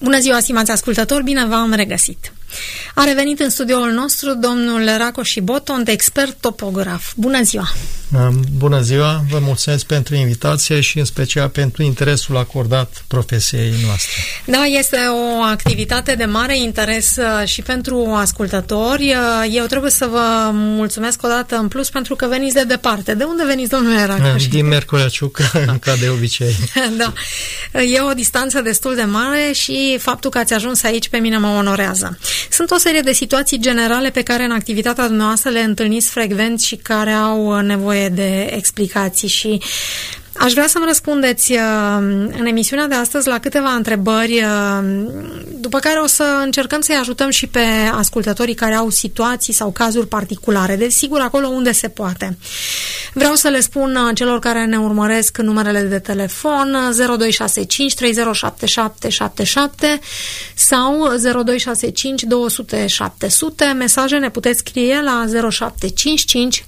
Bună ziua, stimați ascultători, bine v-am regăsit! A revenit în studioul nostru domnul Racoș Boton, expert topograf. Bună ziua! Bună ziua, vă mulțumesc pentru invitație și în special pentru interesul acordat profesiei noastre. Da, este o activitate de mare interes și pentru ascultători. Eu trebuie să vă mulțumesc o dată în plus pentru că veniți de departe. De unde veniți, domnule Racoș? Din Miercurea Ciucă, ca de obicei. Da, e o distanță destul de mare și faptul că ați ajuns aici pe mine mă onorează. Sunt o serie de situații generale pe care în activitatea dumneavoastră le întâlniți frecvent și care au nevoie de explicații și aș vrea să-mi răspundeți în emisiunea de astăzi la câteva întrebări, după care o să încercăm să-i ajutăm și pe ascultătorii care au situații sau cazuri particulare, desigur acolo unde se poate. Vreau să le spun celor care ne urmăresc numerele de telefon 0265 307777 sau 0265 200 700. Mesaje ne puteți scrie la 0755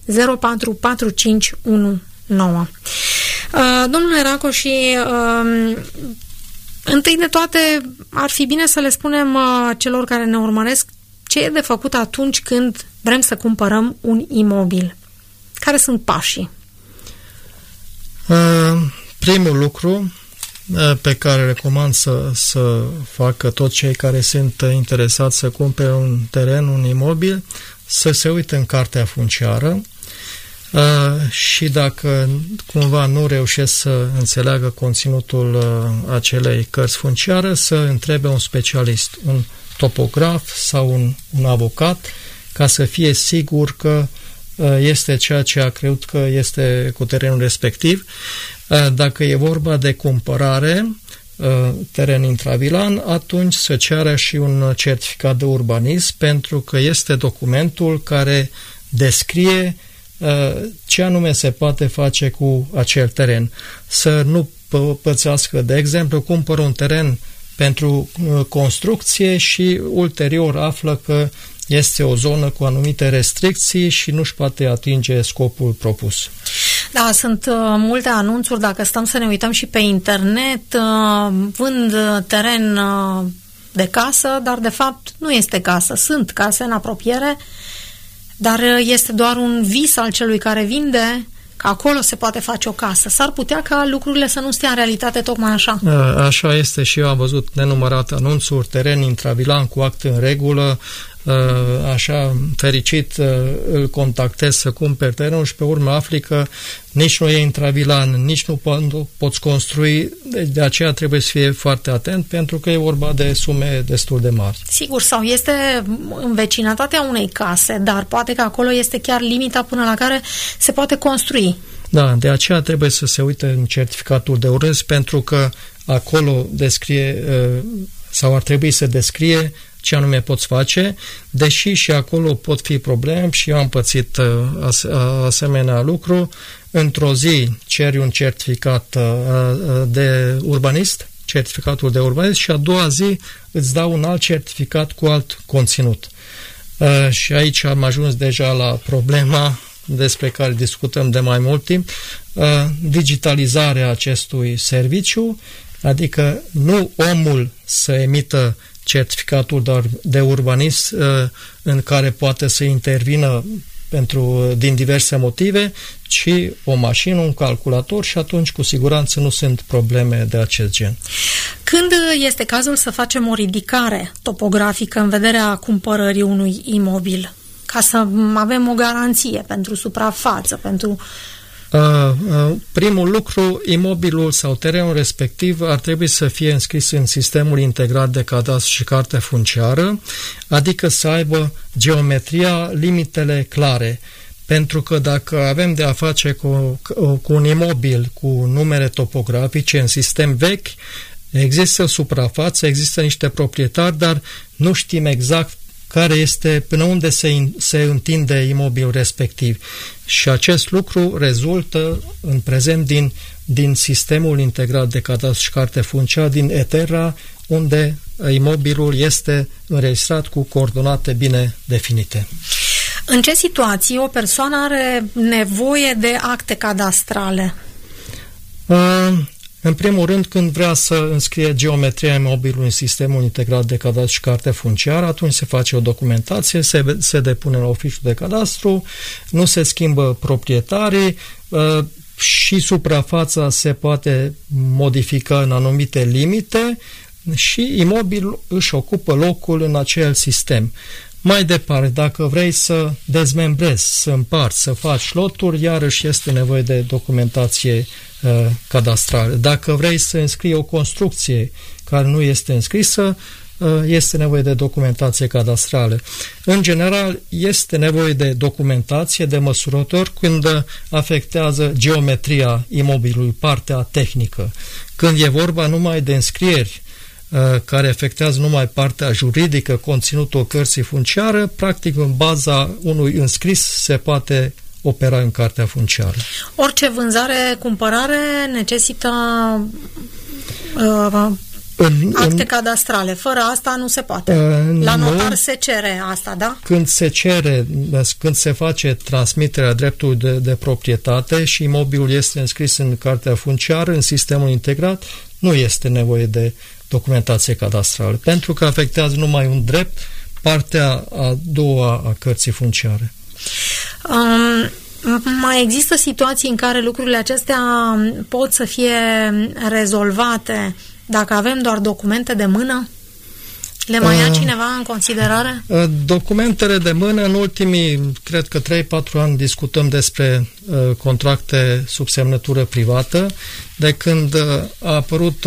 044519. Domnule Racoș, întâi de toate ar fi bine să le spunem celor care ne urmăresc ce e de făcut atunci când vrem să cumpărăm un imobil. Care sunt pașii? Primul lucru pe care recomand să facă toți cei care sunt interesați să cumpere un teren, un imobil, să se uite în cartea funciară și dacă cumva nu reușesc să înțeleagă conținutul acelei cărți funciare, să întrebe un specialist, un topograf sau un avocat, ca să fie sigur că este ceea ce a crezut că este cu terenul respectiv. Dacă e vorba de cumpărare, teren intravilan, atunci se cere și un certificat de urbanism, pentru că este documentul care descrie ce anume se poate face cu acel teren. Să nu pățească, de exemplu, cumpără un teren pentru construcție și ulterior află că este o zonă cu anumite restricții și nu-și poate atinge scopul propus. Da, sunt multe anunțuri, dacă stăm să ne uităm și pe internet, vând teren de casă, dar de fapt nu este casă. Sunt case în apropiere, dar este doar un vis al celui care vinde că acolo se poate face o casă. S-ar putea ca lucrurile să nu stea în realitate tocmai așa. Așa este și eu am văzut nenumărate anunțuri, teren intravilan cu act în regulă, așa fericit îl contactez să cumperi terenul și pe urmă afli că nici nu e intravilan, nici nu poți construi, de aceea trebuie să fie foarte atent pentru că e vorba de sume destul de mari. Sigur, sau este în vecinătatea unei case, dar poate că acolo este chiar limita până la care se poate construi. Da, de aceea trebuie să se uite în certificatul de urbanism pentru că acolo descrie sau ar trebui să descrie ce anume poți face, deși și acolo pot fi probleme și eu am pățit asemenea lucru. Într-o zi ceri un certificat de urbanist, certificatul de urbanism, și a doua zi îți dau un alt certificat cu alt conținut. Și aici am ajuns deja la problema despre care discutăm de mai mult timp, digitalizarea acestui serviciu, adică nu omul să emită certificatul de urbanism în care poate să intervină din diverse motive, ci o mașină, un calculator și atunci cu siguranță nu sunt probleme de acest gen. Când este cazul să facem o ridicare topografică în vederea cumpărării unui imobil? Ca să avem o garanție pentru suprafață, pentru... Primul lucru, imobilul sau terenul respectiv ar trebui să fie înscris în sistemul integrat de cadastru și carte funciară, adică să aibă geometria, limitele clare. Pentru că dacă avem de a face cu un imobil cu numere topografice în sistem vechi, există suprafață, există niște proprietari, dar nu știm exact care este, până unde se întinde imobilul respectiv. Și acest lucru rezultă în prezent din sistemul integrat de cadastru și carte funciară, din ETERA, unde imobilul este înregistrat cu coordonate bine definite. În ce situații o persoană are nevoie de acte cadastrale? În primul rând, când vrea să înscrie geometria imobilului în sistemul integrat de cadastru și carte funciară, atunci se face o documentație, se depune la oficiul de cadastru, nu se schimbă proprietarii, și suprafața se poate modifica în anumite limite și imobilul își ocupă locul în acel sistem. Mai departe, dacă vrei să dezmembrezi, să împarți, să faci loturi, iarăși este nevoie de documentație cadastrală. Dacă vrei să înscrii o construcție care nu este înscrisă, este nevoie de documentație cadastrală. În general, este nevoie de documentație, de măsurători când afectează geometria imobilului, partea tehnică. Când e vorba numai de înscrieri care afectează numai partea juridică, conținutul cărții funciară, practic în baza unui înscris se poate opera în cartea funciară. Orice vânzare, cumpărare necesită acte cadastrale. Fără asta nu se poate. La notar se cere asta, da? Când se face transmiterea dreptului de proprietate și imobilul este înscris în cartea funciară, în sistemul integrat, nu este nevoie de documentație cadastrală, pentru că afectează numai un drept, partea a doua a cărții funciare. Mai există situații în care lucrurile acestea pot să fie rezolvate dacă avem doar documente de mână? Le mai ia cineva în considerare? Documentele de mână, în ultimii, cred că 3-4 ani discutăm despre contracte sub semnătură privată, de când a apărut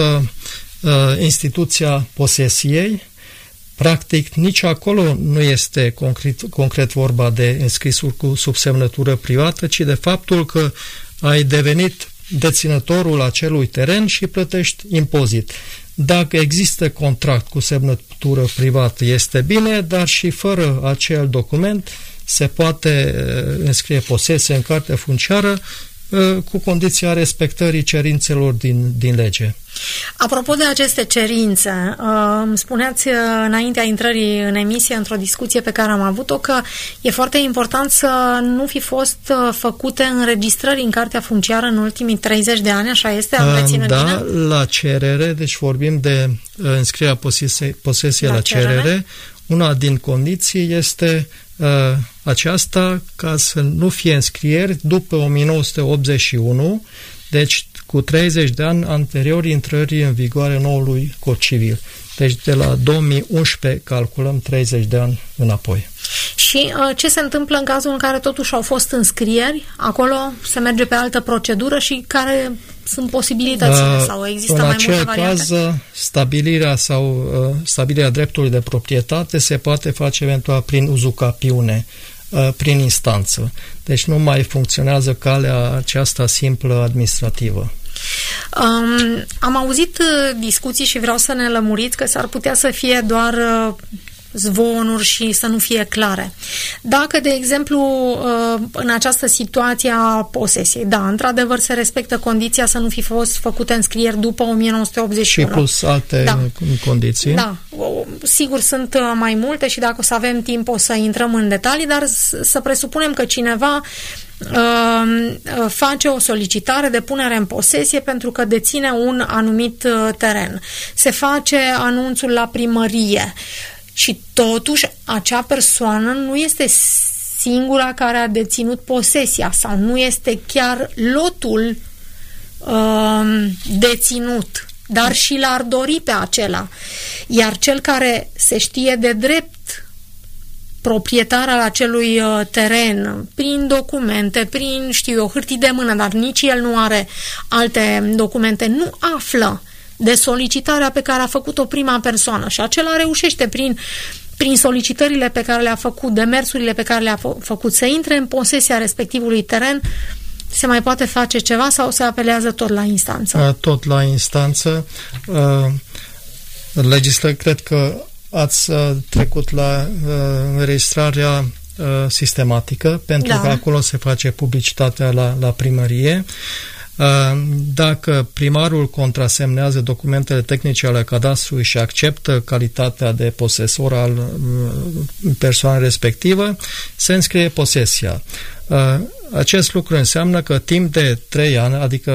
instituția posesiei. Practic, nici acolo nu este concret vorba de înscrisuri cu subsemnătură privată, ci de faptul că ai devenit deținătorul acelui teren și plătești impozit. Dacă există contract cu semnătură privată, este bine, dar și fără acel document se poate înscrie posesie în cartea funciară cu condiția respectării cerințelor din lege. Apropo de aceste cerințe, îmi spuneați înaintea intrării în emisie, într-o discuție pe care am avut-o, că e foarte important să nu fi fost făcute înregistrări în cartea funciară în ultimii 30 de ani, așa este? Am reținut bine? Da, la cerere, deci vorbim de înscrierea posesiei la cerere. Una din condiții este aceasta, ca să nu fie înscrieri după 1981, deci cu 30 de ani anterior intrării în vigoare noului cod civil. Deci de la 2011 calculăm 30 de ani înapoi. Și ce se întâmplă în cazul în care totuși au fost înscrieri? Acolo se merge pe altă procedură și care sunt posibilitățile sau există mai multe variante? În acel caz, stabilirea dreptului de proprietate se poate face eventual prin uzucapiune, prin instanță. Deci nu mai funcționează calea aceasta simplă administrativă. Am auzit discuții și vreau să ne lămuriți că s-ar putea să fie doar zvonuri și să nu fie clare. Dacă, de exemplu, în această situație a posesiei, da, într-adevăr se respectă condiția să nu fi fost făcute înscrieri după 1981. Și plus alte condiții. Da, sigur sunt mai multe și dacă o să avem timp o să intrăm în detalii, dar să presupunem că cineva face o solicitare de punere în posesie pentru că deține un anumit teren. Se face anunțul la primărie și totuși acea persoană nu este singura care a deținut posesia sau nu este chiar lotul deținut, dar și l-ar dori pe acela. Iar cel care se știe de drept proprietar al acelui teren, prin documente, prin, hârtii de mână, dar nici el nu are alte documente, nu află de solicitarea pe care a făcut-o prima persoană și acela reușește prin solicitările pe care le-a făcut, demersurile pe care le-a făcut să intre în posesia respectivului teren. Se mai poate face ceva sau se apelează tot la instanță? Tot la instanță. Cred că ați trecut la înregistrarea sistematică, pentru că acolo se face publicitatea la primărie. Dacă primarul contrasemnează documentele tehnice ale cadastrului și acceptă calitatea de posesor al persoanei respectivă, se înscrie posesia. Acest lucru înseamnă că timp de 3 ani, adică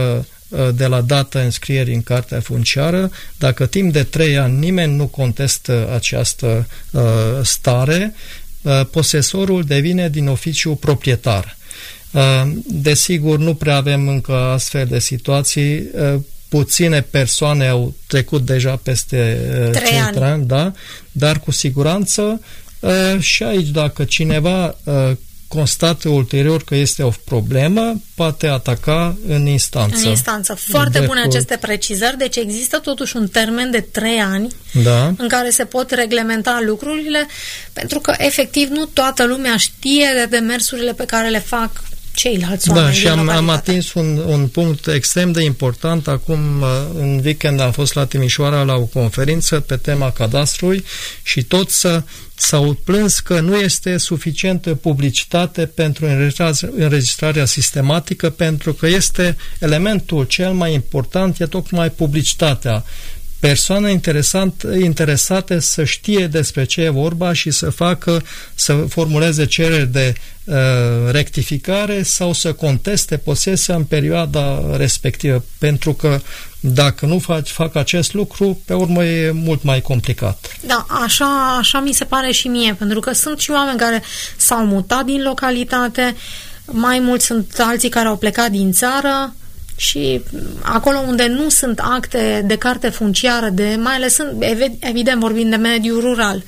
de la data înscrierii în cartea funciară, dacă timp de 3 ani nimeni nu contestă această stare, posesorul devine din oficiu proprietar. Desigur, nu prea avem încă astfel de situații. Puține persoane au trecut deja peste 3 ani, da? Dar cu siguranță și aici, dacă cineva constată ulterior că este o problemă, poate ataca în instanță. În instanță. Foarte bune aceste precizări. Deci există totuși un termen de 3 ani în care se pot reglementa lucrurile, pentru că efectiv nu toată lumea știe de demersurile pe care le fac ceilalți oameni. Da, și am atins un punct extrem de important. Acum, în weekend, am fost la Timișoara la o conferință pe tema cadastrului și toți s-au plâns că nu este suficientă publicitate pentru înregistrarea sistematică, pentru că este elementul cel mai important, e tocmai publicitatea. Persoane interesate să știe despre ce e vorba și să formuleze cereri de rectificare sau să conteste posesia în perioada respectivă, pentru că dacă nu fac acest lucru, pe urmă e mult mai complicat. Da, așa mi se pare și mie, pentru că sunt și oameni care s-au mutat din localitate, mai mulți sunt alții care au plecat din țară și acolo unde nu sunt acte de carte funciară, mai ales evident vorbim de mediul rural,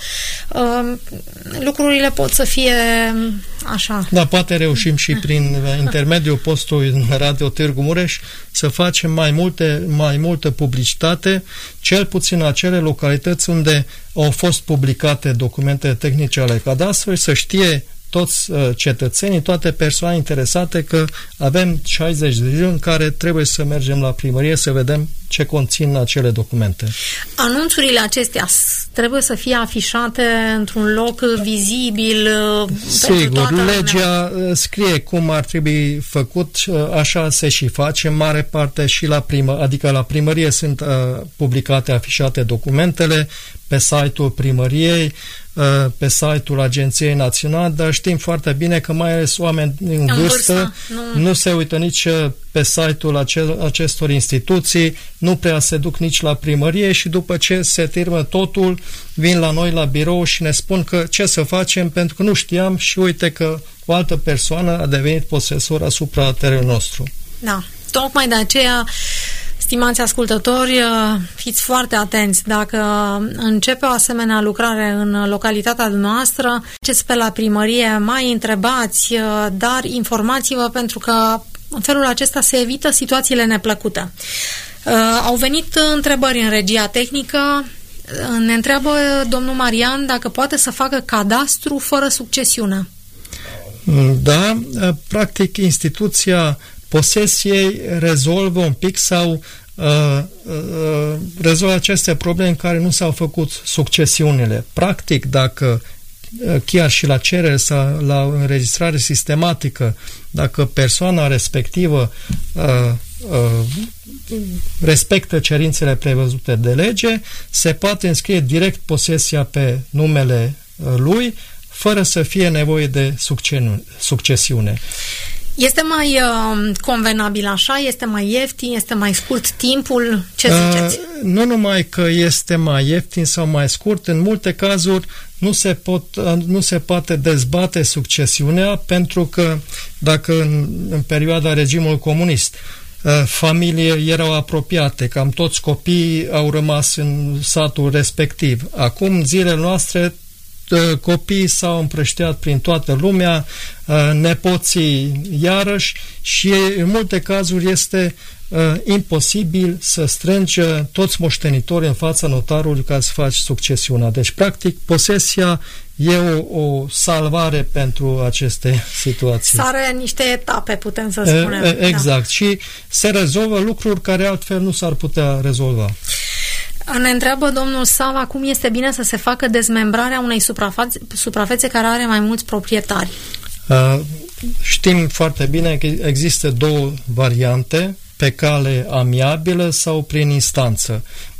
lucrurile pot să fie așa. Da, poate reușim și prin intermediul postului Radio Târgu Mureș să facem mai multă publicitate, cel puțin acele localități unde au fost publicate documente tehnice ale cadastrului, să știe toți cetățenii, toate persoane interesate că avem 60 de zile în care trebuie să mergem la primărie să vedem ce conțin acele documente. Anunțurile acestea trebuie să fie afișate într-un loc vizibil. Sigur, legea scrie cum ar trebui făcut, așa se și face, în mare parte și adică la primărie sunt publicate, afișate documentele pe site-ul primăriei, pe site-ul Agenției Naționale, dar știm foarte bine că mai ales oameni în vârstă nu se uită nici pe site-ul acestor instituții, nu prea se duc nici la primărie și după ce se termină totul, vin la noi la birou și ne spun că ce să facem, pentru că nu știam și uite că o altă persoană a devenit posesor asupra terenului nostru. Da, tocmai de aceea, stimați ascultători, fiți foarte atenți. Dacă începe o asemenea lucrare în localitatea noastră, mergeți pe la primărie, mai întrebați, dar informați-vă, pentru că în felul acesta se evită situațiile neplăcute. Au venit întrebări în regia tehnică. Ne întreabă domnul Marian dacă poate să facă cadastru fără succesiune. Da, practic instituția posesiei rezolvă un pic sau rezolvă aceste probleme în care nu s-au făcut succesiunile. Practic, dacă chiar și la cerere sau la înregistrare sistematică, dacă persoana respectivă respectă cerințele prevăzute de lege, se poate înscrie direct posesia pe numele lui, fără să fie nevoie de succesiune. Este mai convenabil așa? Este mai ieftin? Este mai scurt timpul? Ce ziceți? Nu numai că este mai ieftin sau mai scurt, în multe cazuri nu se poate dezbate succesiunea, pentru că dacă în perioada regimului comunist familiile erau apropiate, cam toți copiii au rămas în satul respectiv. Acum, zilele noastre, copiii s-au împrăștiat prin toată lumea, nepoții iarăși, și în multe cazuri este imposibil să strângi toți moștenitorii în fața notarului ca să faci succesiunea. Deci, practic, posesia e o salvare pentru aceste situații. Sare niște etape, putem să spunem. Exact. Da. Și se rezolvă lucruri care altfel nu s-ar putea rezolva. Ne întreabă domnul Sava cum este bine să se facă dezmembrarea unei suprafețe care are mai mulți proprietari. Știm foarte bine că există două variante, pe cale amiabilă sau prin instanță.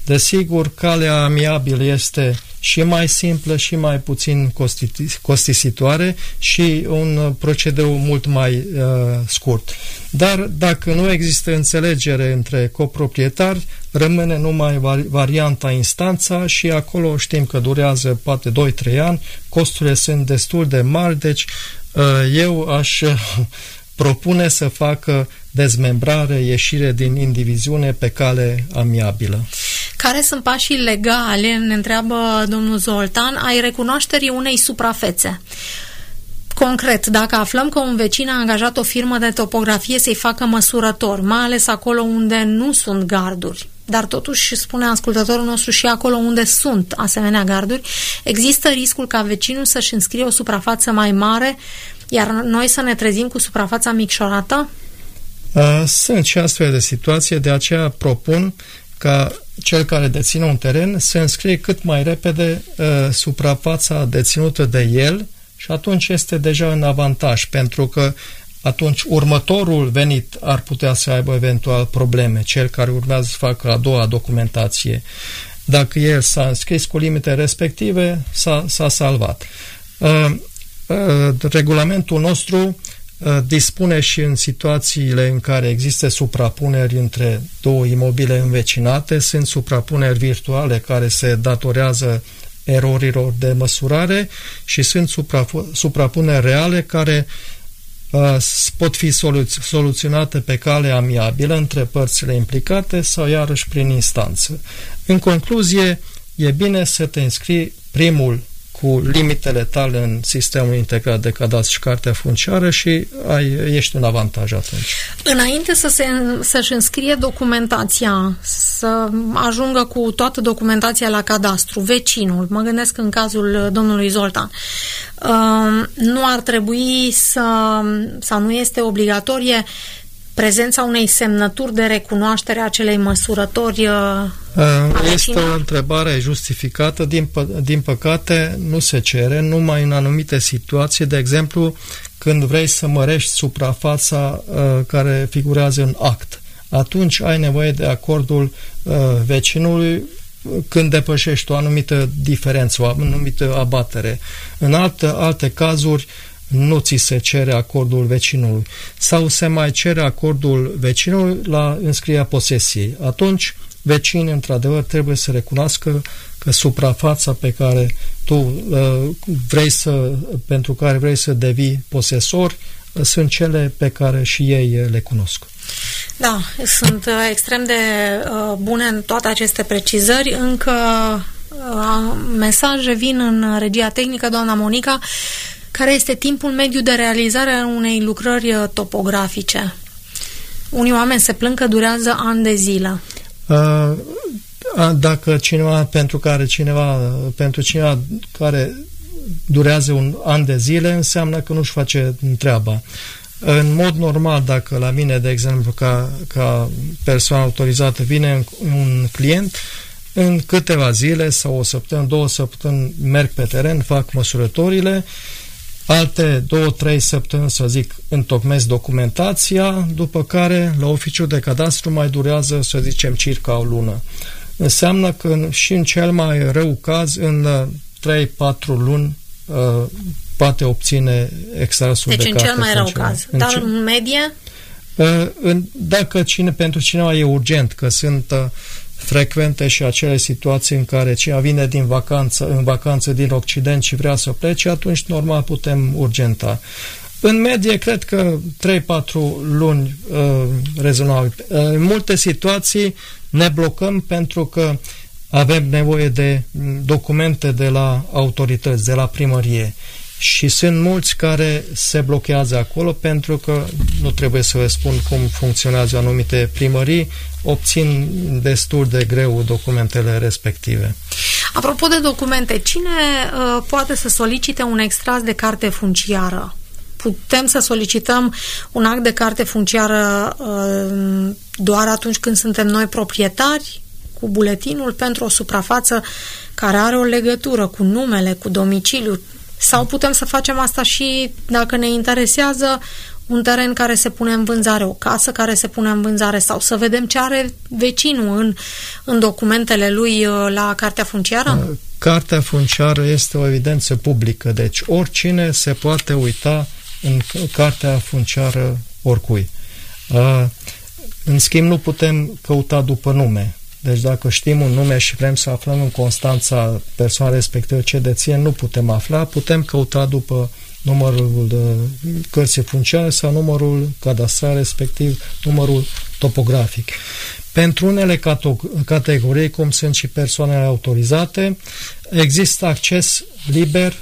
Desigur, calea amiabilă este și mai simplă și mai puțin costisitoare și un procedeu mult mai scurt. Dar dacă nu există înțelegere între coproprietari, rămâne numai varianta instanța și acolo știm că durează poate 2-3 ani, costurile sunt destul de mari, deci eu aș propune să facă dezmembrare, ieșire din indiviziune pe cale amiabilă. Care sunt pașii legale, ne întreabă domnul Zoltan, ai recunoașterii unei suprafețe? Concret, dacă aflăm că un vecin a angajat o firmă de topografie să-i facă măsurători, mai ales acolo unde nu sunt garduri, dar totuși, spune ascultătorul nostru, și acolo unde sunt asemenea garduri, există riscul ca vecinul să-și înscrie o suprafață mai mare, iar noi să ne trezim cu suprafața micșorată? Sunt și astfel de situații, de aceea propun ca cel care deține un teren să înscrie cât mai repede suprafața deținută de el și atunci este deja în avantaj, pentru că atunci următorul venit ar putea să aibă eventual probleme, cel care urmează să facă a doua documentație. Dacă el s-a înscris cu limite respective, s-a salvat. Regulamentul nostru dispune și în situațiile în care există suprapuneri între două imobile învecinate, sunt suprapuneri virtuale care se datorează erorilor de măsurare și sunt suprapuneri reale care pot fi soluționate pe cale amiabilă între părțile implicate sau iarăși prin instanță. În concluzie, e bine să te înscrii primul cu limitele tale în sistemul integrat de cadastru și cartea funciară și ești în avantaj atunci. Înainte să-și înscrie documentația, să ajungă cu toată documentația la cadastru, vecinul, mă gândesc în cazul domnului Zoltan, nu ar trebui sau nu este obligatorie prezența unei semnături de recunoaștere a acelei măsurători? Este o întrebare justificată. Din păcate nu se cere, numai în anumite situații, de exemplu când vrei să mărești suprafața care figurează în act. Atunci ai nevoie de acordul vecinului când depășești o anumită diferență, o anumită abatere. În alte cazuri nu ți se cere acordul vecinului sau se mai cere acordul vecinului la înscrierea posesiei. Atunci vecinii într-adevăr trebuie să recunoască că suprafața pe care tu pentru care vrei să devii posesor sunt cele pe care și ei le cunosc. Da, sunt extrem de bune în toate aceste precizări. Încă mesaje vin în regia tehnică, doamna Monica. Care este timpul mediu de realizare a unei lucrări topografice? Unii oameni se plâng că durează ani de zile. Dacă pentru cineva care durează un an de zile, înseamnă că nu-și face treaba. În mod normal, dacă la mine, de exemplu, ca persoană autorizată, vine un client, în câteva zile sau o săptămână, 2 săptămâni merg pe teren, fac măsurătorile, alte 2-3 săptămâni, să zic, întocmesc documentația, după care la oficiul de cadastru mai durează, să zicem, circa o lună. Înseamnă că și în cel mai rău caz, în 3-4 luni poate obține extrasul de carte. Deci în cel mai rău caz. Dar în medie? Dacă pentru cineva e urgent, că sunt frecvente și acele situații în care cineva vine în vacanță din Occident și vrea să plece, atunci normal putem urgenta. În medie, cred că 3-4 luni rezonabil. În multe situații ne blocăm pentru că avem nevoie de documente de la autorități, de la primărie. Și sunt mulți care se blochează acolo pentru că, nu trebuie să vă spun cum funcționează anumite primării, obțin destul de greu documentele respective. Apropo de documente, cine poate să solicite un extras de carte funciară? Putem să solicităm un act de carte funciară doar atunci când suntem noi proprietari, cu buletinul, pentru o suprafață care are o legătură cu numele, cu domiciliul? Sau putem să facem asta și, dacă ne interesează, un teren care se pune în vânzare, o casă care se pune în vânzare, sau să vedem ce are vecinul în documentele lui la cartea funciară? Cartea funciară este o evidență publică, deci oricine se poate uita în cartea funciară oricui. În schimb, nu putem căuta după nume. Deci dacă știm un nume și vrem să aflăm în Constanța persoana respectivă ce deține, nu putem afla, putem căuta după numărul cărții funciare sau numărul cadastral, respectiv numărul topografic. Pentru unele categorii, cum sunt și persoanele autorizate, există acces liber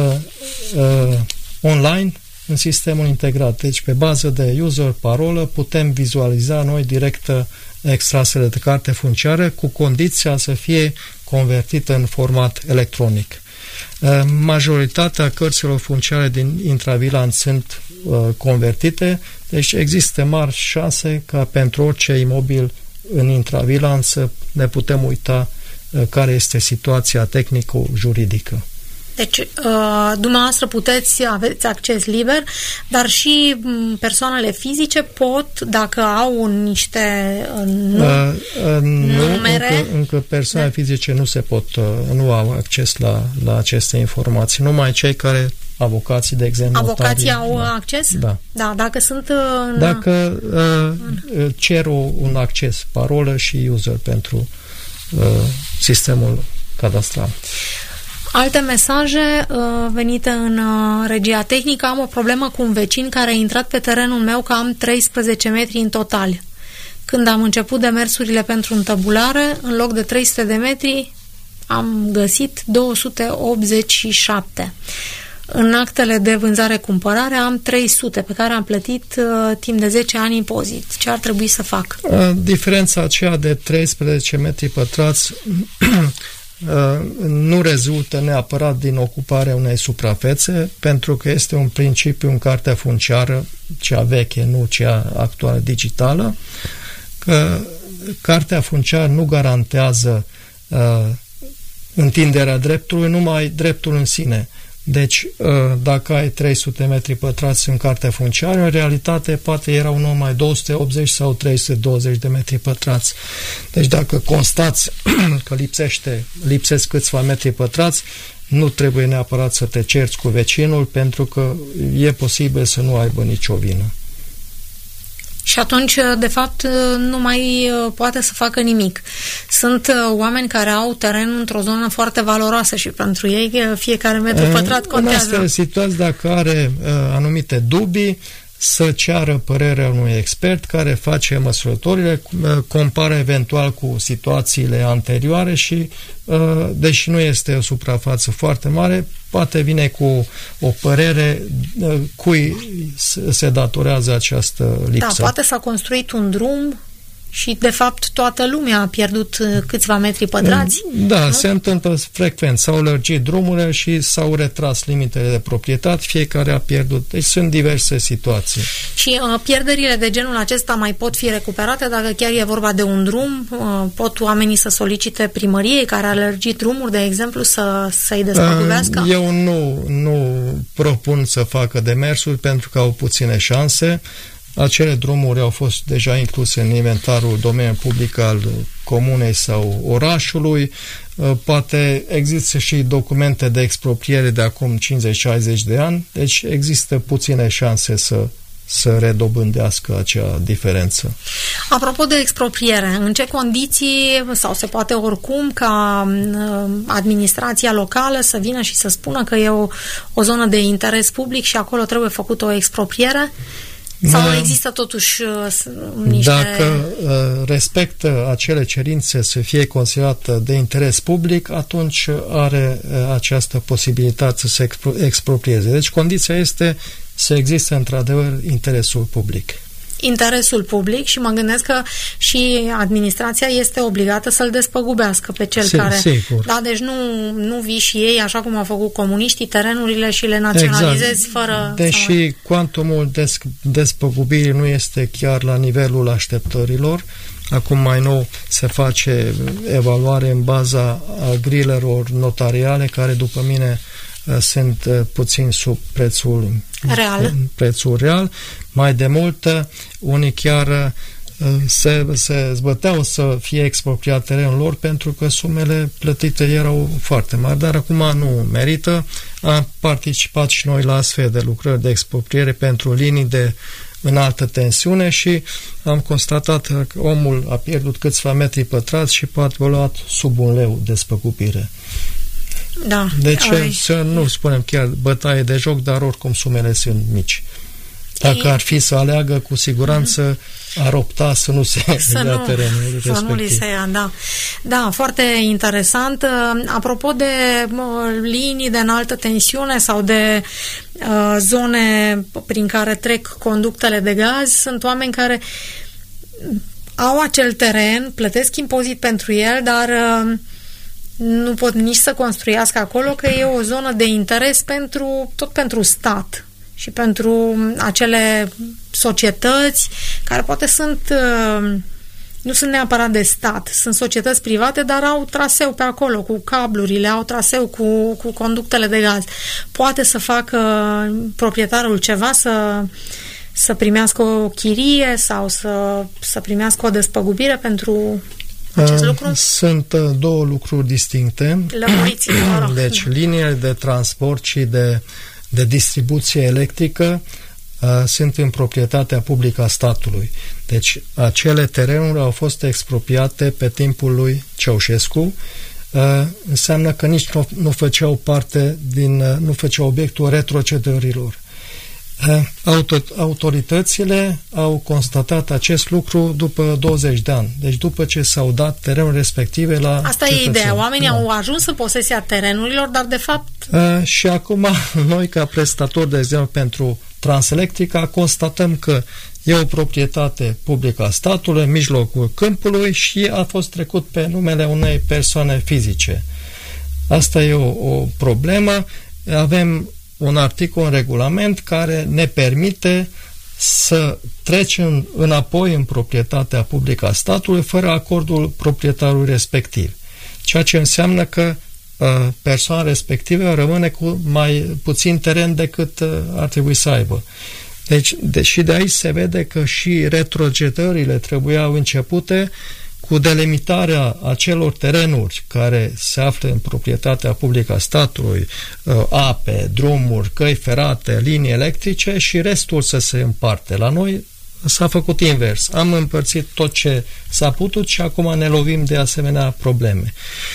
online în sistemul integrat. Deci pe bază de user parolă putem vizualiza noi direct extrasele de carte funciară, cu condiția să fie convertită în format electronic. Majoritatea cărților funciare din intrabilanț sunt convertite, deci există mari șanse ca pentru orice imobil în intrabilanț să ne putem uita care este situația tehnico-juridică. Deci, dumneavoastră aveți acces liber, dar și persoanele fizice pot, dacă au niște numere... Încă persoane fizice nu au acces la aceste informații. Numai cei care, avocații, de exemplu... Avocații au acces? Da. Da, dacă sunt... Dacă cer un acces, parolă și user pentru sistemul cadastral. Alte mesaje venite în regia tehnică. Am o problemă cu un vecin care a intrat pe terenul meu, că am 13 metri în total. Când am început demersurile pentru întabulare, în loc de 300 de metri, am găsit 287. În actele de vânzare-cumpărare am 300, pe care am plătit timp de 10 ani impozit. Ce ar trebui să fac? Diferența aceea de 13 metri pătrați nu rezultă neapărat din ocuparea unei suprafețe, pentru că este un principiu în cartea funciară, cea veche, nu cea actuală digitală, că cartea funciară nu garantează întinderea dreptului, numai dreptul în sine. Deci, dacă ai 300 metri pătrați în cartea funciară, în realitate poate erau numai 280 sau 320 de metri pătrați. Deci, dacă constați că lipsesc câțiva metri pătrați, nu trebuie neapărat să te cerți cu vecinul, pentru că e posibil să nu aibă nicio vină. Și atunci, de fapt, nu mai poate să facă nimic. Sunt oameni care au terenul într-o zonă foarte valoroasă și pentru ei fiecare metru pătrat contează. În astfel situații, dacă are anumite dubii, să ceară părerea unui expert care face măsurătorile, compară eventual cu situațiile anterioare și, deși nu este o suprafață foarte mare, poate vine cu o părere cui se datorează această lipsă. Da, poate s-a construit un drum și, de fapt, toată lumea a pierdut câțiva metri pătrați. Da, nu? Se întâmplă frecvent. S-au lărgit drumurile și s-au retras limitele de proprietate, fiecare a pierdut. Deci sunt diverse situații. Și pierderile de genul acesta mai pot fi recuperate dacă chiar e vorba de un drum? Pot oamenii să solicite primăriei care a lărgit drumuri, de exemplu, să-i despăgubească? Eu nu propun să facă demersuri pentru că au puține șanse. Acele drumuri au fost deja incluse în inventarul domeniului public al comunei sau orașului. Poate există și documente de expropriere de acum 50-60 de ani, deci există puține șanse să redobândească acea diferență. Apropo de expropriere, în ce condiții, sau se poate oricum ca administrația locală să vină și să spună că e o zonă de interes public și acolo trebuie făcută o expropriere? Sau există totuși niște... Dacă respectă acele cerințe să fie considerată de interes public, atunci are această posibilitate să se exproprieze. Deci condiția este să existe într-adevăr interesul public. Interesul public, și mă gândesc că și administrația este obligată să-l despăgubească pe cel care... Sigur. Da, deci nu vii și ei, așa cum au făcut comuniștii, terenurile și le naționalizezi fără... Deși cuantumul despăgubirii nu este chiar la nivelul așteptărilor, acum mai nou se face evaluare în baza grilelor notariale, care după mine sunt puțin sub prețul real. Mai de mult, unii chiar se zbăteau să fie expropriat terenul lor pentru că sumele plătite erau foarte mari, dar acum nu merită. Am participat și noi la astfel de lucrări de expropriere pentru linii de înaltă tensiune și am constatat că omul a pierdut câțiva metri pătrați și poate a luat sub 1 leu despăgubire. Da. Deci să nu spunem chiar bătaie de joc, dar oricum sumele sunt mici. Dacă ar fi să aleagă, cu siguranță ar opta să nu se ia terenul respectiv. Să nu li se ia, da. Da, foarte interesant. Apropo de linii de înaltă tensiune sau de zone prin care trec conductele de gaz, sunt oameni care au acel teren, plătesc impozit pentru el, dar nu pot nici să construiască acolo, că e o zonă de interes pentru stat și pentru acele societăți care poate nu sunt neapărat de stat, sunt societăți private, dar au traseu pe acolo cu cablurile, au traseu cu conductele de gaz. Poate să facă proprietarul ceva, să primească o chirie sau să primească o despăgubire pentru acest lucru? Sunt două lucruri distincte. Lămuriți-vă, rog. Deci, liniile de transport și de distribuție electrică sunt în proprietatea publică a statului. Deci, acele terenuri au fost expropriate pe timpul lui Ceaușescu. Înseamnă că nici nu făceau nu făceau obiectul retrocedărilor. Autoritățile au constatat acest lucru după 20 de ani. Deci după ce s-au dat terenuri respective la Asta cetățeni. E ideea. Oamenii au ajuns în posesia terenurilor, dar de fapt... Și acum noi, ca prestatori, de exemplu, pentru Transelectrica, constatăm că e o proprietate publică a statului în mijlocul câmpului și a fost trecut pe numele unei persoane fizice. Asta e o problemă. Avem un articol în regulament care ne permite să trecem înapoi în proprietatea publică a statului fără acordul proprietarului respectiv. Ceea ce înseamnă că persoana respectivă rămâne cu mai puțin teren decât ar trebui să aibă. Deci de aici se vede că și retrocedările trebuiau începute cu delimitarea acelor terenuri care se află în proprietatea publică a statului, ape, drumuri, căi ferate, linii electrice, și restul să se împarte. La noi s-a făcut invers. Am împărțit tot ce s-a putut și acum ne lovim de asemenea probleme.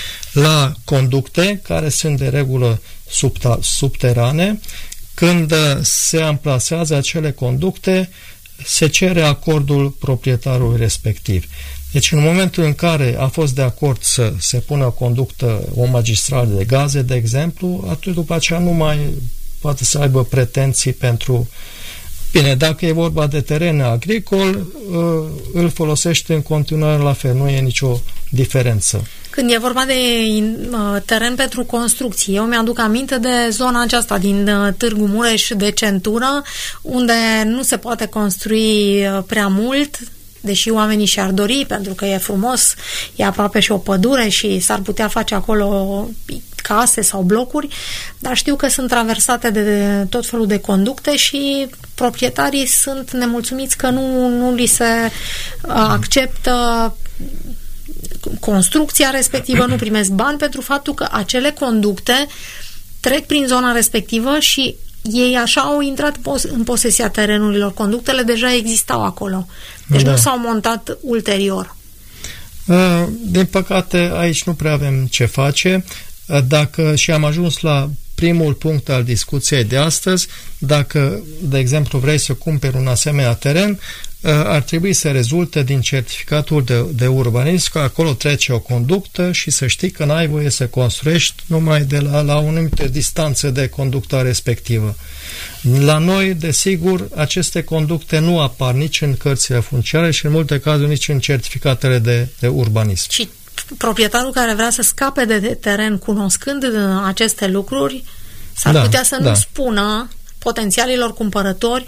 La conducte, care sunt de regulă subterane, când se amplasează acele conducte, se cere acordul proprietarului respectiv. Deci în momentul în care a fost de acord să se pună o magistrală de gaze, de exemplu, atunci după aceea nu mai poate să aibă pretenții pentru... Bine, dacă e vorba de teren agricol, îl folosește în continuare la fel, nu e nicio diferență. Când e vorba de teren pentru construcții, eu mi-aduc aminte de zona aceasta din Târgu Mureș de centură, unde nu se poate construi prea mult, deși oamenii și-ar dori, pentru că e frumos, e aproape și o pădure și s-ar putea face acolo case sau blocuri, dar știu că sunt traversate de tot felul de conducte și proprietarii sunt nemulțumiți că nu li se acceptă construcția respectivă, nu primesc bani pentru faptul că acele conducte trec prin zona respectivă și ei așa au intrat în posesia terenurilor. Conductele deja existau acolo. Deci nu s-au montat ulterior. Din păcate, aici nu prea avem ce face. Dacă și am ajuns la primul punct al discuției de astăzi, dacă, de exemplu, vrei să cumperi un asemenea teren, ar trebui să rezulte din certificatul de urbanism că acolo trece o conductă și să știi că n-ai voie să construiești numai de la o anumită distanță de conducta respectivă. La noi, desigur, aceste conducte nu apar nici în cărțile funciare și în multe cazuri nici în certificatele de urbanism. Și proprietarul care vrea să scape de teren cunoscând aceste lucruri s-ar putea să nu spună potențialilor cumpărători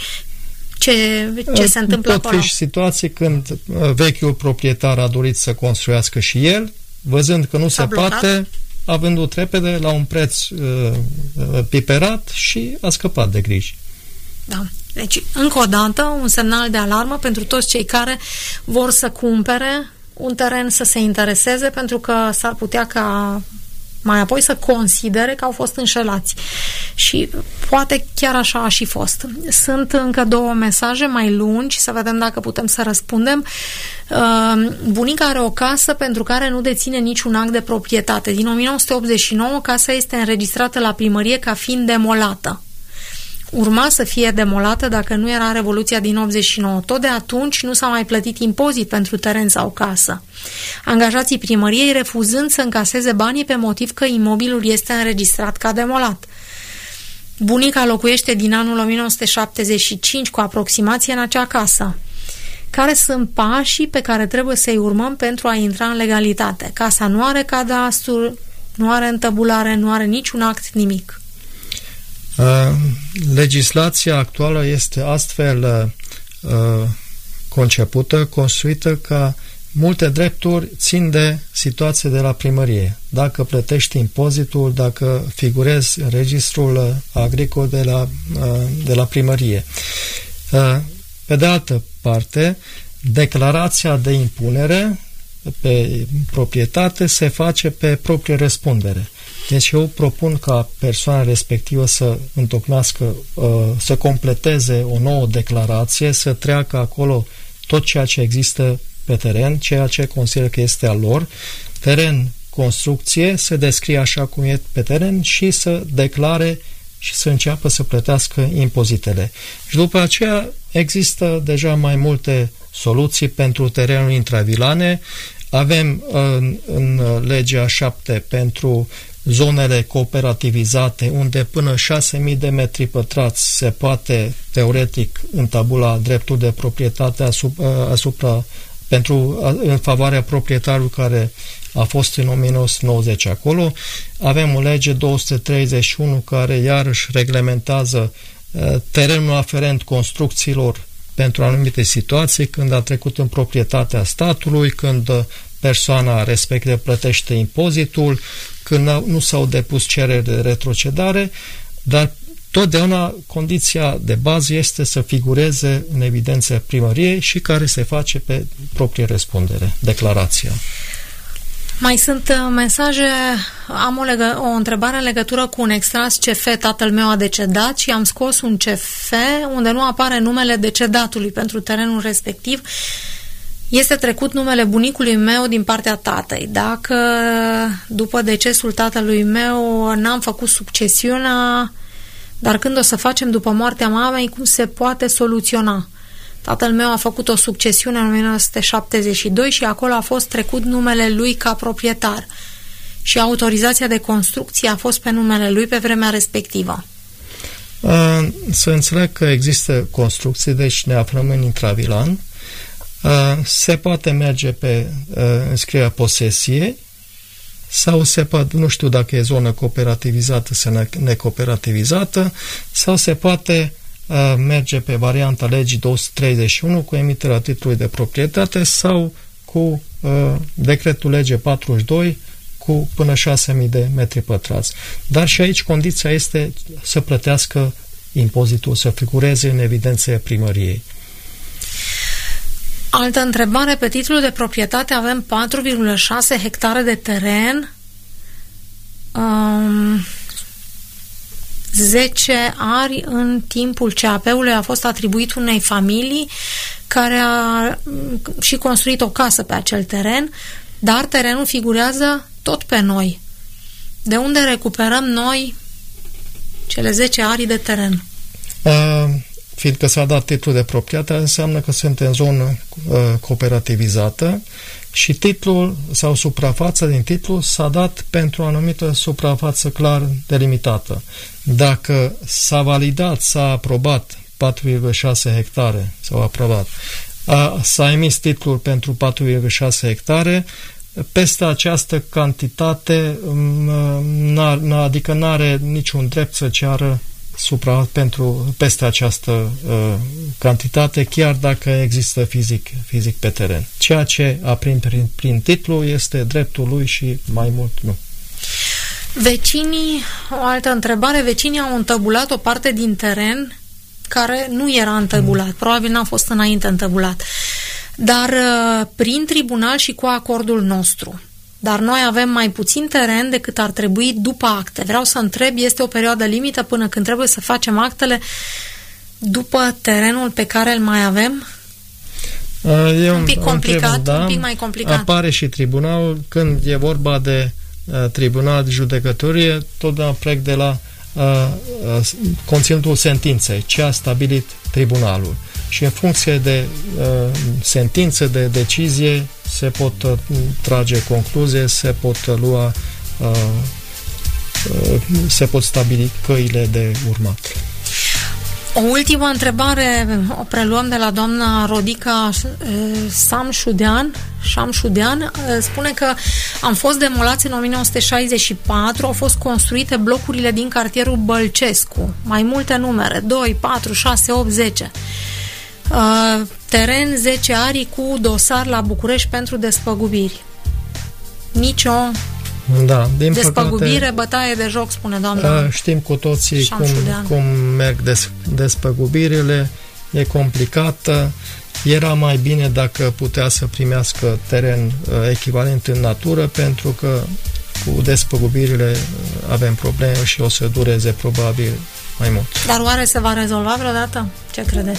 ce se întâmplă acolo. Pot fi și situații când vechiul proprietar a dorit să construiască și el, văzând că nu se poate, a vândut repede la un preț piperat și a scăpat de griji. Da. Deci, încă o dată, un semnal de alarmă pentru toți cei care vor să cumpere un teren, să se intereseze, pentru că s-ar putea ca mai apoi să considere că au fost înșelați. Și poate chiar așa a și fost. Sunt încă 2 mesaje mai lungi, să vedem dacă putem să răspundem. Bunica are o casă pentru care nu deține niciun act de proprietate. Din 1989, casa este înregistrată la primărie ca fiind demolată. Urma să fie demolată dacă nu era Revoluția din 89. Tot de atunci nu s-a mai plătit impozit pentru teren sau casă. Angajații primăriei refuzând să încaseze banii pe motiv că imobilul este înregistrat ca demolat. Bunica locuiește din anul 1975 cu aproximație în acea casă. Care sunt pașii pe care trebuie să-i urmăm pentru a intra în legalitate? Casa nu are cadastru, nu are întabulare, nu are niciun act, nimic. Legislația actuală este astfel concepută, construită ca multe drepturi țin de situație de la primărie. Dacă plătești impozitul, dacă figurezi în registrul agricol de la primărie. Pe de altă parte, declarația de impunere pe proprietate se face pe proprie răspundere. Deci eu propun ca persoana respectivă să întocmească, să completeze o nouă declarație, să treacă acolo tot ceea ce există pe teren, ceea ce consideră că este al lor, teren, construcție, să descrie așa cum e pe teren și să declare și să înceapă să plătească impozitele. Și după aceea există deja mai multe soluții pentru terenuri intravilane. Avem în legea 7 pentru zonele cooperativizate, unde până 6.000 de metri pătrați se poate teoretic întabula dreptul de proprietate în favoarea proprietarului care a fost în 1990 acolo. Avem o lege 231 care iarăși reglementează terenul aferent construcțiilor pentru anumite situații, când a trecut în proprietatea statului, când persoana respectivă plătește impozitul, când nu s-au depus cereri de retrocedare, dar totdeauna condiția de bază este să figureze în evidența primăriei și care se face pe proprie răspundere, declarația. Mai sunt mesaje, am o întrebare în legătură cu un extras CF, tatăl meu a decedat și am scos un CF unde nu apare numele decedatului pentru terenul respectiv. Este trecut numele bunicului meu din partea tatăl. Dacă după decesul tatălui meu n-am făcut succesiunea, dar când o să facem după moartea mamei, cum se poate soluționa? Tatăl meu a făcut o succesiune în 1972 și acolo a fost trecut numele lui ca proprietar. Și autorizația de construcție a fost pe numele lui pe vremea respectivă. Să înțeleg că există construcții, deci ne aflăm în intravilan. Se poate merge pe înscrierea posesiei sau se poate, nu știu dacă e zonă cooperativizată sau necoperativizată, sau se poate merge pe varianta legii 231 cu emiterea titlului de proprietate sau cu decretul lege 42 cu până 6.000 de metri pătrați. Dar și aici condiția este să plătească impozitul, să figureze în evidență primăriei. Altă întrebare, pe titlul de proprietate avem 4,6 hectare de teren, 10 ari în timpul CAP-ului a fost atribuit unei familii care a și construit o casă pe acel teren, dar terenul figurează tot pe noi. De unde recuperăm noi cele 10 ari de teren? Fiindcă s-a dat titlul de proprietate, înseamnă că suntem în zonă cooperativizată și titlul sau suprafața din titlu s-a dat pentru o anumită suprafață clar delimitată. Dacă s-a validat, s-a aprobat 4,6 hectare, s-au aprobat, s-a emis titlul pentru 4,6 hectare, peste această cantitate, adică nu are niciun drept să ceară peste această cantitate, chiar dacă există fizic pe teren. Ceea ce a prin titlu este dreptul lui și mai mult nu. Vecinii, o altă întrebare, vecinii au întăbulat o parte din teren care nu era întăbulat, probabil n-a fost înainte întăbulat, dar prin tribunal și cu acordul nostru. Dar noi avem mai puțin teren decât ar trebui după acte. Vreau să întreb, este o perioadă limită până când trebuie să facem actele după terenul pe care îl mai avem? E un pic complicat, un pic mai complicat. Apare și tribunalul, când e vorba de tribunal de judecătorie, totdeauna plec de la conținutul sentinței, ce a stabilit tribunalul. Și în funcție de sentință, de decizie, se pot trage concluzie, se pot stabili căile de urmat. O ultimă întrebare o preluăm de la doamna Rodica Șamșudean. Spune că am fost demolați în 1964, au fost construite blocurile din cartierul Bălcescu, mai multe numere, 2, 4, 6, 8, 10. Teren 10 arii cu dosar la București pentru despăgubiri. Nicio din despăgubire, păcate, bătaie de joc, spune doamna. Știm cu toții cum merg despăgubirile, e complicată. Era mai bine dacă putea să primească teren echivalent în natură, pentru că cu despăgubirile avem probleme și o să dureze probabil mai mult. Dar oare se va rezolva vreodată? Ce credeți?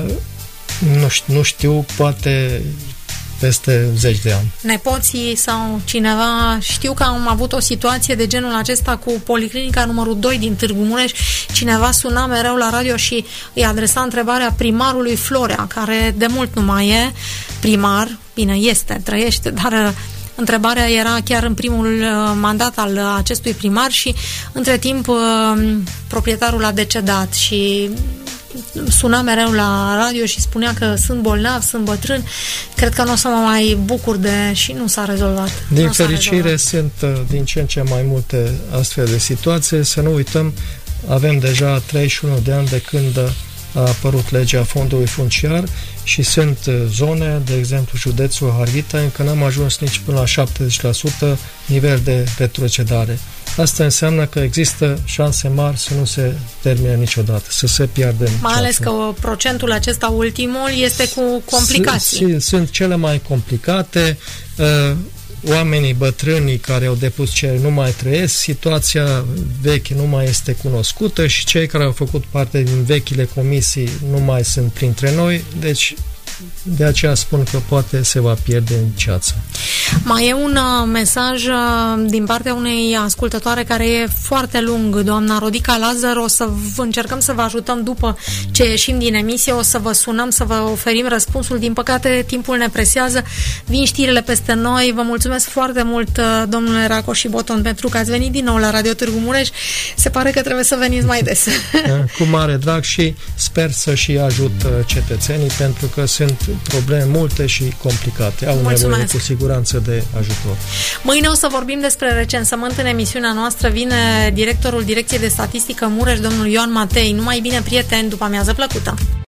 Nu știu, poate peste 10 de ani. Nepoții sau cineva, știu că am avut o situație de genul acesta cu policlinica numărul 2 din Târgu Mureș. Cineva suna mereu la radio și îi adresa întrebarea primarului Florea, care de mult nu mai e primar, bine, trăiește, dar întrebarea era chiar în primul mandat al acestui primar și între timp proprietarul a decedat și suna mereu la radio și spunea că sunt bolnav, sunt bătrân. Cred că nu o să mă mai bucur și nu s-a rezolvat. Din fericire sunt din ce în ce mai multe astfel de situații. Să nu uităm, avem deja 31 de ani de când a apărut legea fondului funciar și sunt zone, de exemplu județul Harghita, încă n-am ajuns nici până la 70% nivel de retrocedare. Asta înseamnă că există șanse mari să nu se termine niciodată, să se piardă. Mai ales că procentul acesta ultimul este cu complicații. Sunt cele mai complicate. Oamenii bătrânii care au depus cereri nu mai trăiesc, situația veche nu mai este cunoscută și cei care au făcut parte din vechile comisii nu mai sunt printre noi, deci de aceea spun că poate se va pierde în ceață. Mai e un mesaj din partea unei ascultătoare care e foarte lung, doamna Rodica Lazar. O să încercăm să vă ajutăm după ce ieșim din emisie, o să vă sunăm, să vă oferim răspunsul. Din păcate, timpul ne presează, vin știrile peste noi. Vă mulțumesc foarte mult, domnule Racoș și Boton, pentru că ați venit din nou la Radio Târgu Mureș. Se pare că trebuie să veniți mai des. Cu mare drag și sper să și ajut cetățenii, pentru că sunt probleme multe și complicate. Au nevoie cu siguranță de ajutor. Mâine o să vorbim despre recensământ în emisiunea noastră. Vine directorul Direcției de Statistică Mureș, domnul Ioan Matei. Numai bine, prieteni, după amiază plăcută!